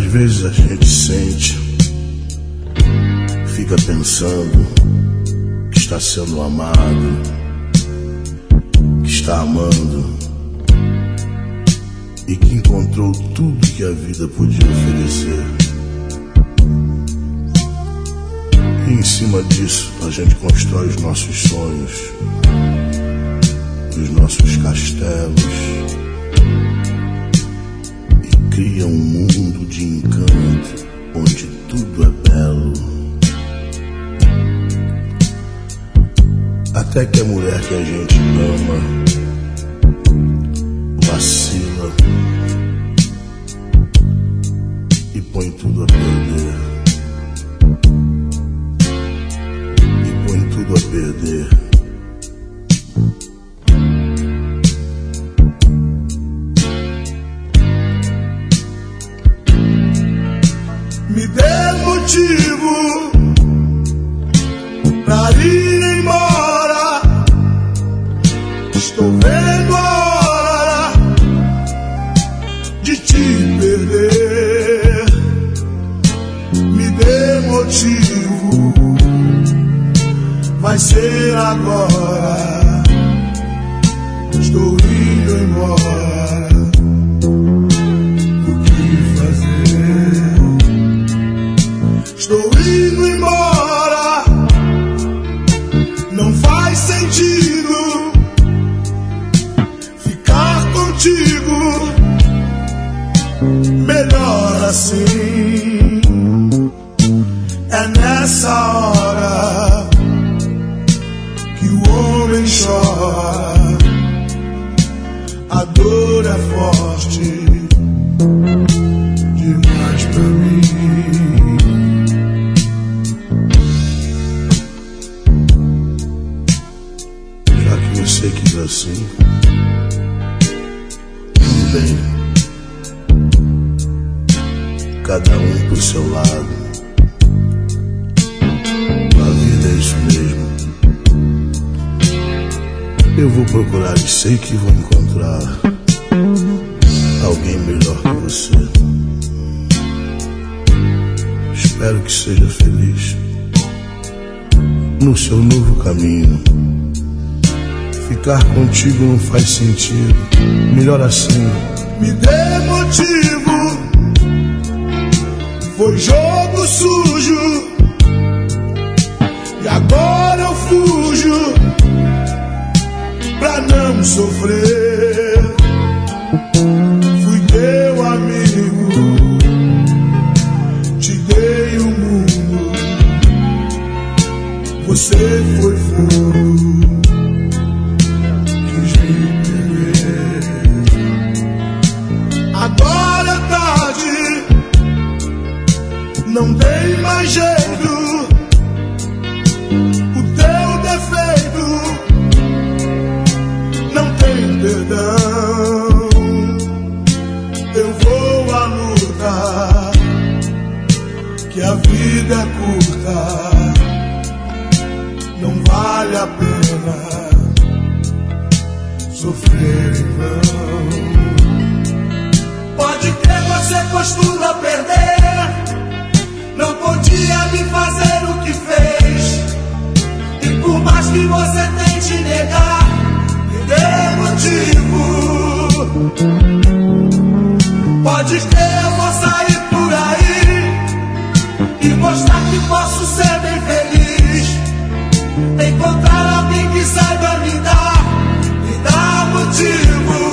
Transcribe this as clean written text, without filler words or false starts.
vezes a gente sente, fica pensando que está sendo amado, que está amando e que encontrou tudo que a vida podia oferecer. E em cima disso a gente constrói os nossos sonhos, os nossos castelos, e cria um mundo de encanto onde tudo é belo. Até que a mulher que a gente ama vacila e põe tudo a perder. E põe tudo a perder. Me dê motivo pra ir embora. Estou vendo a hora de te perder. Me dê motivo, vai ser agora. Estou indo embora. O que fazer? Estou indo embora. Não faz sentido ficar contigo. Melhor assim. É nessa hora que o homem chora. A dor é forte demais pra mim. Você quis assim, tudo bem, cada um pro seu lado, a vida é isso mesmo. Eu vou procurar e sei que vou encontrar alguém melhor que você. Espero que seja feliz no seu novo caminho. Ficar contigo não faz sentido. Melhor assim. Me dê motivo. Foi jogo sujo e agora eu fujo pra não sofrer. Fui teu amigo, te dei o mundo. Você foi furo. Agora é tarde, não tem mais jeito. O teu defeito não tem perdão. Eu vou à luta, que a vida é curta. Não vale a pena sofrer em vão. Pode crer, você costuma perder. Não podia me fazer o que fez. E por mais que você tente negar, me dê motivo. Pode crer, eu vou sair por aí e mostrar que posso ser bem feliz. Encontrar alguém que saiba me dar motivo.